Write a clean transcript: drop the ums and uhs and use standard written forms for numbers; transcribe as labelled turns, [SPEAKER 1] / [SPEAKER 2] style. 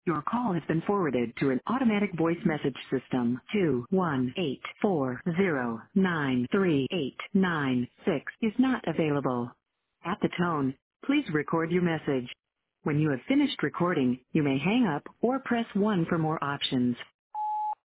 [SPEAKER 1] Your call has been forwarded to an automatic voice message system. 21840938996 is not available. At the tone, please record your message. When you have finished recording, you may hang up or press 1 for more options.